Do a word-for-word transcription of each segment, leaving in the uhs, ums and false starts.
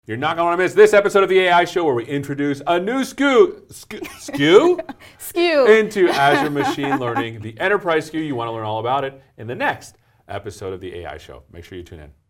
You're not going to want to miss this episode of the A I Show where we introduce a new S K U, S K U, S K U? S K U into Azure Machine Learning, the enterprise S K U. You want to learn all about it in the next episode of the A I Show. Make sure you tune in.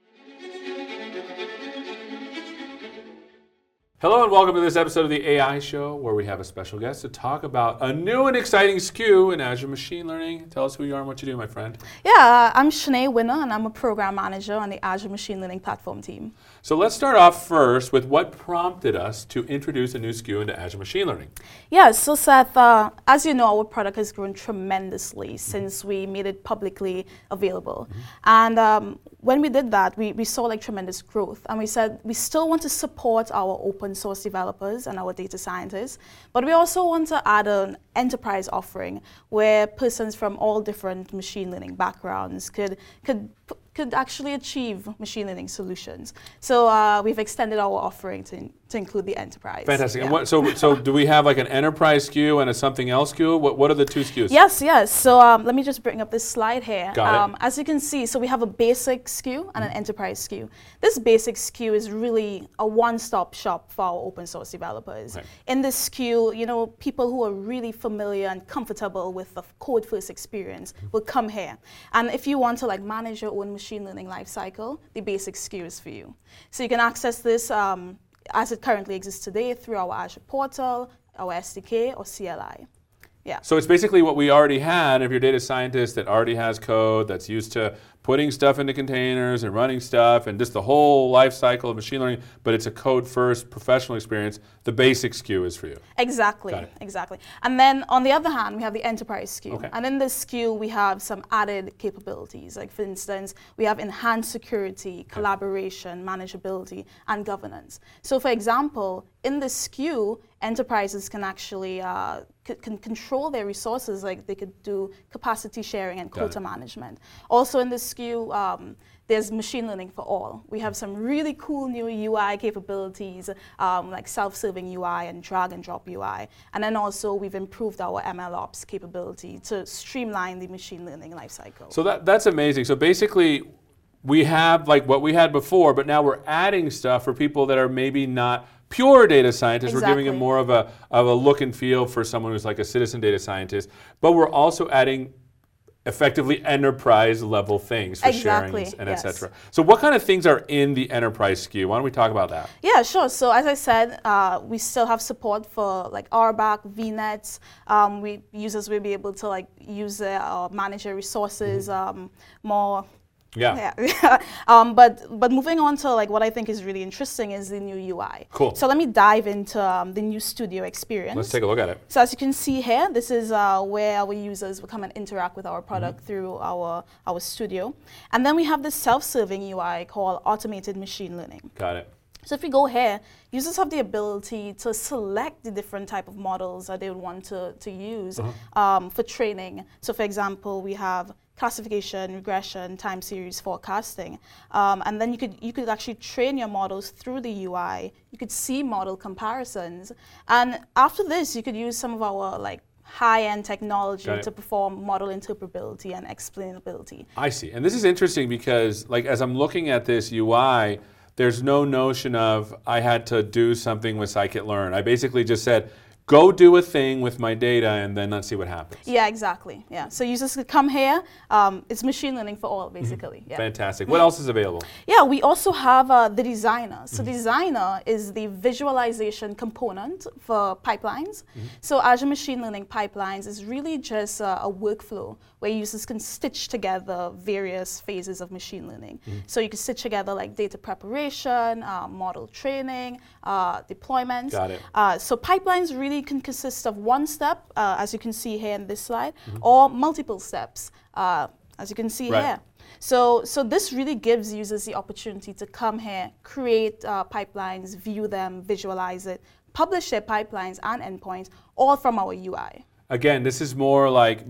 Hello and welcome to this episode of the A I Show where we have a special guest to talk about a new and exciting S K U in Azure Machine Learning. Tell us who you are and what you do, my friend. Yeah, uh, I'm Shanae Winner and I'm a program manager on the Azure Machine Learning platform team. So let's start off first with what prompted us to introduce a new S K U into Azure Machine Learning. Yeah, so Seth, uh, as you know, our product has grown tremendously since we made it publicly available. Mm-hmm. And um, when we did that, we, we saw like tremendous growth. And we said we still want to support our open source developers and our data scientists, but we also want to add an enterprise offering where persons from all different machine learning backgrounds could could could actually achieve machine learning solutions. So uh, we've extended our offering to, to include the enterprise. Fantastic. Yeah. And what, so, so do we have like an enterprise S K U and a something else S K U? What, what are the two S K Us? Yes, yes. So um, let me just bring up this slide here. Got um, it. As you can see, so we have a basic S K U and an enterprise S K U. This basic S K U is really a one-stop shop for our open source developers. Right. In this S K U, you know, people who are really familiar and comfortable with the code-first experience will come here. And if you want to like manage your own machine learning lifecycle, the basic S K U is for you. So you can access this um, as it currently exists today through our Azure portal, our S D K, or C L I. Yeah. So it's basically what we already had. If you're a data scientist that already has code that's used to putting stuff into containers and running stuff and just the whole life cycle of machine learning, but it's a code-first professional experience, the basic S K U is for you. Exactly, Got it. exactly. And then on the other hand, we have the enterprise S K U. Okay. And in this S K U, we have some added capabilities. Like for instance, we have enhanced security, collaboration, manageability, and governance. So for example, in this S K U, enterprises can actually uh, c- can control their resources, like they could do capacity sharing and Got quota it. management. Also in this S K U, um, there's machine learning for all. We have some really cool new U I capabilities, um, like self-serving U I and drag and drop U I. And then also we've improved our M L Ops capability to streamline the machine learning lifecycle. So that, that's amazing. So basically, we have like what we had before, but now we're adding stuff for people that are maybe not pure data scientists. We're giving it Exactly. more of a, of a look and feel for someone who's like a citizen data scientist, but we're also adding effectively enterprise level things for Exactly, sharing and yes. et cetera. So what kind of things are in the enterprise S K U? Why don't we talk about that? Yeah, sure. So as I said, uh, we still have support for like R BAC, V NETs. Um, we users will be able to like use their uh, manage their resources um, more. Yeah. Yeah. um, but but moving on to like what I think is really interesting is the new U I. Cool. So let me dive into um, the new studio experience. Let's take a look at it. So as you can see here, this is uh, where our users will come and interact with our product Mm-hmm. through our, our studio. And then we have this self-serving U I called automated machine learning. Got it. So if we go here, users have the ability to select the different type of models that they would want to, to use Uh-huh. um, for training. So for example, we have classification, regression, time series forecasting. Um, and then you could, you could actually train your models through the U I. You could see model comparisons. And after this, you could use some of our like high-end technology Got it. to perform model interpretability and explainability. I see. And this is interesting because like as I'm looking at this U I, there's no notion of I had to do something with scikit-learn. I basically just said, go do a thing with my data and then let's see what happens. Yeah, exactly. Yeah. So users could come here. Um, it's machine learning for all, basically. Yeah. Fantastic. What else is available? Yeah, we also have uh, the designer. So Mm-hmm. designer is the visualization component for pipelines. Mm-hmm. So Azure Machine Learning Pipelines is really just uh, a workflow where users can stitch together various phases of machine learning. Mm-hmm. So you can stitch together like data preparation, uh, model training, uh, deployments. Got it. Uh, so pipelines really can consist of one step, uh, as you can see here in this slide, Mm-hmm. or multiple steps, uh, as you can see Right. here. So, so this really gives users the opportunity to come here, create uh, pipelines, view them, visualize it, publish their pipelines and endpoints, all from our U I. Again, this is more like,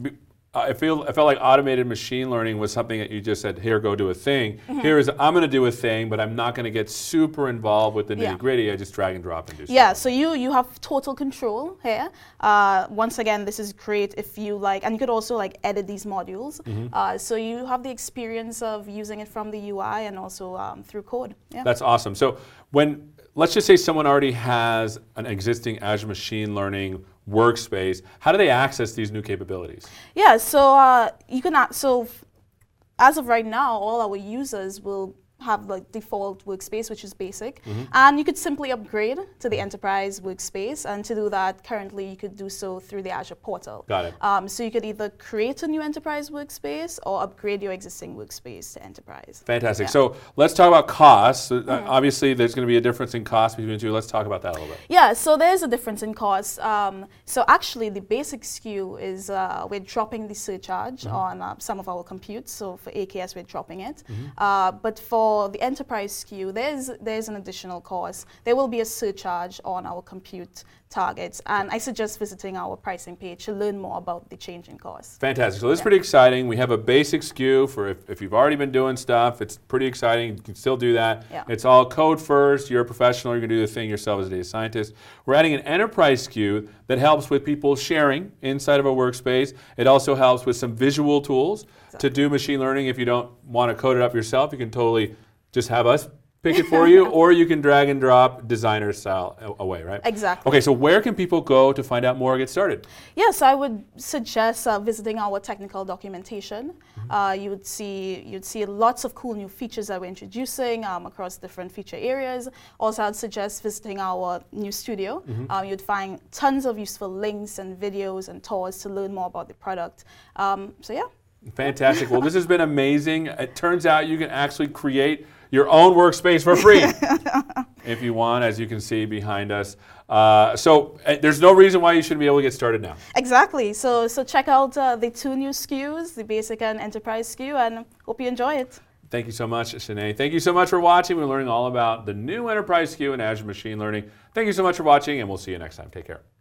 I feel I felt like automated machine learning was something that you just said, here, go do a thing. Mm-hmm. Here is, I'm going to do a thing, but I'm not going to get super involved with the nitty yeah. gritty. I just drag and drop and do Yeah, something. so you, you have total control here. Uh, once again, this is great if you like, and you could also like edit these modules. Mm-hmm. uh, so you have the experience of using it from the U I and also um, through code. Yeah. That's awesome. So when, let's just say someone already has an existing Azure Machine Learning workspace, how do they access these new capabilities? Yeah, so uh, you can, so f- as of right now, all our users will have like default workspace, which is basic, mm-hmm. and you could simply upgrade to the enterprise workspace. And to do that, currently you could do so through the Azure portal. Got it. Um, so you could either create a new enterprise workspace or upgrade your existing workspace to enterprise. Fantastic. Yeah. So let's talk about costs. So, uh, mm-hmm. Obviously, there's going to be a difference in cost between the two. Let's talk about that a little bit. Yeah. So there's a difference in cost. Um, so actually, the basic S K U is uh, we're dropping the surcharge mm-hmm. on uh, some of our compute. So for A K S, we're dropping it. Mm-hmm. Uh, but for For the enterprise S K U, there's there's an additional cost. There will be a surcharge on our compute targets, and I suggest visiting our pricing page to learn more about the change in costs. Fantastic. So this is yeah. pretty exciting. We have a basic S K U for if, if you've already been doing stuff. It's pretty exciting. You can still do that. Yeah. It's all code first. You're a professional. You're going to do the thing yourself as a data scientist. We're adding an enterprise S K U that helps with people sharing inside of a workspace. It also helps with some visual tools exactly. to do machine learning. If you don't want to code it up yourself, you can totally just have us pick it for you, or you can drag and drop designer style away, right? Exactly. Okay, so where can people go to find out more or get started? Yes, I would suggest uh, visiting our technical documentation. Mm-hmm. Uh, you would see you'd see lots of cool new features that we're introducing um, across different feature areas. Also, I'd suggest visiting our new studio. Mm-hmm. Um, you'd find tons of useful links and videos and tours to learn more about the product. Um, so yeah. Fantastic. Well, this has been amazing. It turns out you can actually create your own workspace for free if you want, as you can see behind us. Uh, so uh, there's no reason why you shouldn't be able to get started now. Exactly. So so check out uh, the two new S K Us, the basic and enterprise S K U, and hope you enjoy it. Thank you so much, Shanae. Thank you so much for watching. We're learning all about the new enterprise S K U and Azure Machine Learning. Thank you so much for watching, and we'll see you next time. Take care.